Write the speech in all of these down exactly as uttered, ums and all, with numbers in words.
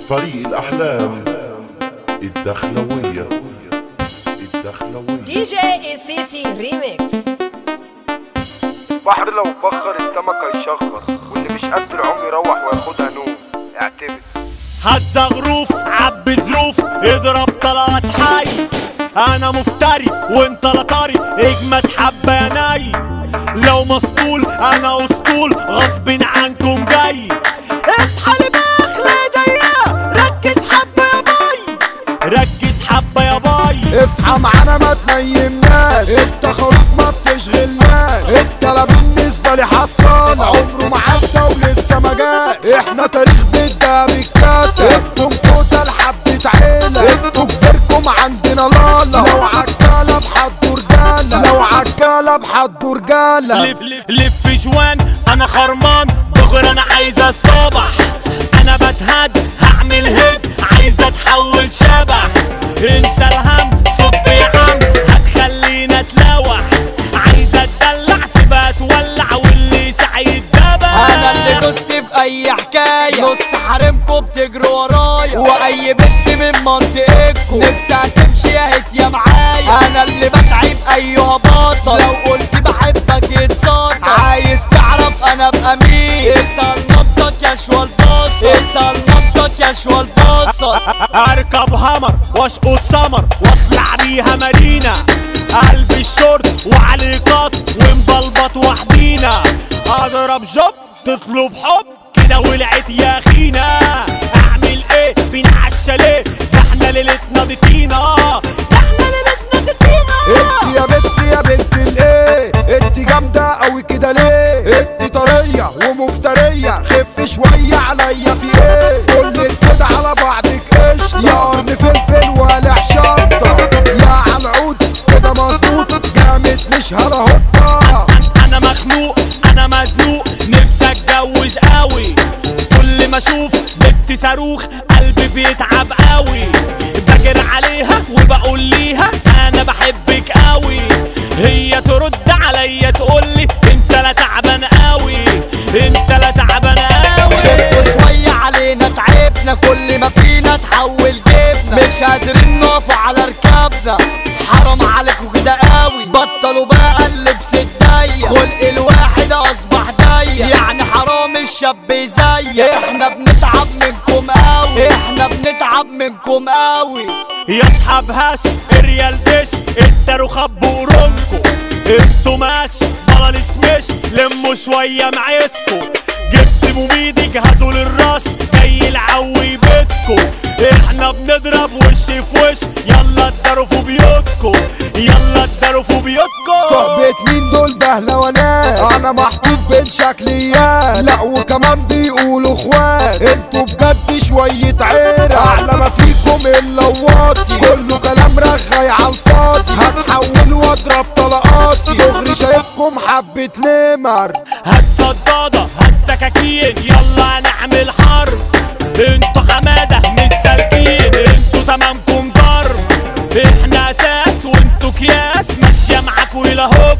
فريق الأحلام الدخلوية الدخلوية دي جي السيسي ريميكس. بحر لو بخر السمك هيشخر، واللي مش قد العمر يروح وياخدها نوم. اعتمد هات زغروف عبي ظروف اضرب طلعت حي. انا مفتري وانت لطاري اجمد حبه يا ناي. لو مسطول انا اسطول غصب عنكم جاي. اصحى لباخ ايديا ركز حبه يا باي ركز حبه يا باي. اصحى معانا ما تنيمناش، انت خروف ما بتشغلناش. انت لا بالنسبه لي حصان عمره ما عدى ولسه ما جاش. احنا تاريخ بدها بالكاتب، انتم توتال حبة عيلة. انتوا كبركم عندنا لالا، لو عالكلب حدوا رجالة، لو عالكلب حدوا رجالة. لف لف جوان انا خرمان دغري انا عايز اصطبح. انا بتهد هعمل هيد عايز اتحول شبح. انسى الهم صب يا عم هتخلينا اتلوح. عايز اتدلع سيبها تولع واللي سعيد دبح. انا اللي دوست في اي حكايه، نص حريمكم بتجروا ورايا، واي بنت من منطقتكم نفسها تمشي يا هت يا معايا. انا اللي بتعب ايها بطل، لو قلت بحبك يتصدر. عايز تعرف انا ابقى مين؟ اسال نبضك يا شوال باصة، اسال نبضك يا شوال باصة. اركب همر واشقط سمر واطلع بيها مارينا. قلب الشورت وعليه قط ومبلبط وحدينا. اضرب جوب تطلب حب كده ولعت يا خينا. اعمل ايه فينا عالشاليه ده احنا ليلتنا دي طينا، ده احنا ليلتنا دي طينا. انت يا بنت يا بنت الايه، انت جامده قوي كده ليه؟ انت طريه ومفتريه خف شويه عليا في ايه؟ كل كده على بعضك قشطه، يا قرن فلفل ولا شطه، يا عالعود كده مظبوط جامد مش هرهطه. انا مخنوق انا مزنوق نفسي اتجوز قوي. كل ما اشوف بنت صاروخ قلبي بيتعب قوي. بجري عليها وبقول ليها انا بحبك قوي. هي ترد عليا تقولي انت لا تعبان قوي انت لا تعبان قوي. خفوا شويه علينا تعبنا، كل ما فينا تحول جبنا. مش قادرين نقف على ركابنا، حرام عليكوا كده قوي. بطلوا بقى اللبس الضيق، خلق الواحد اصبح ضيق. يعني حرام الشاب زي احنا بنتعب منكم قوي، احنا بنتعب منكم قوي. يا اصحاب هاش الريال ديش اداروا خبوا رمكو. انتوا ماش بلا نسمش لموا شويه معيسكو. جبت مبيد جهزوا للراس جاي العوي بيتكو. احنا بنضرب وش في وش يلا اداروا في بيوتكو يلا اداروا في بيوتكو. صحبة مين دول بهلوانات؟ انا محطوط بين شكليات، لا وكمان بيقولوا اخوات. انتوا بجد شوية عيرة، اعلى ما فيكم اللواطي. كله كلام رغاي عالفاضي، هتحول واضرب طلقاتي. دغري شايفكم حبة نمر، هات صدادة هات سكاكين يلا نعمل حرب. انتوا حمادة مش سالكين انتوا تمامكم ضرب. احنا اساس وانتوا كياس ماشية معاكوا الى هوب.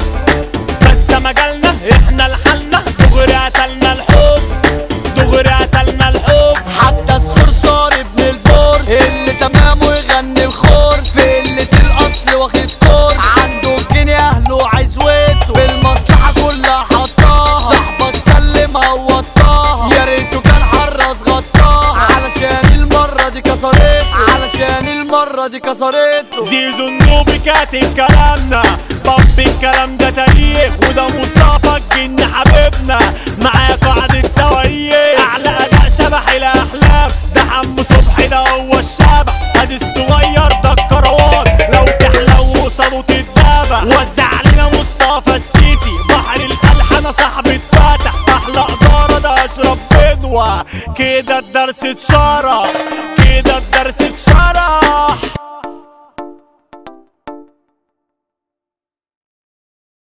بس مجالنا احنا لحالنا دغري قتلنا الحب دغري قتلنا الحب. حتى الصرصار ابن البورس اللي تمامه يغني الخرس، في قلة الاصل واخد كورس. عنده الجنيه اهله عزوته، بالمصلحة كلها حطاها. صاحبك سلم هوطاها، يا ريته كان حرص غطاها. علشان المرة دي كسرته، علشان المرة دي كسرته. زيزو النوبي كاتب كلامنا، طب الكلام ده تاريخ وده مصطفى الجن حبيبنا. معاه قاعدة صواريخ اعلى اداء شبح الاحلام. ده حمو صبحي ده هو الشبح، ادي الصغير ده الكروان. لو تحلو قصاده تتدابح وزع علينا مصطفى السيسي. بحر الالحان صاحبي اتفتح احلى اداره ده اشرب بنوة. كده الدرس اتشرح كده الدرس اتشرح.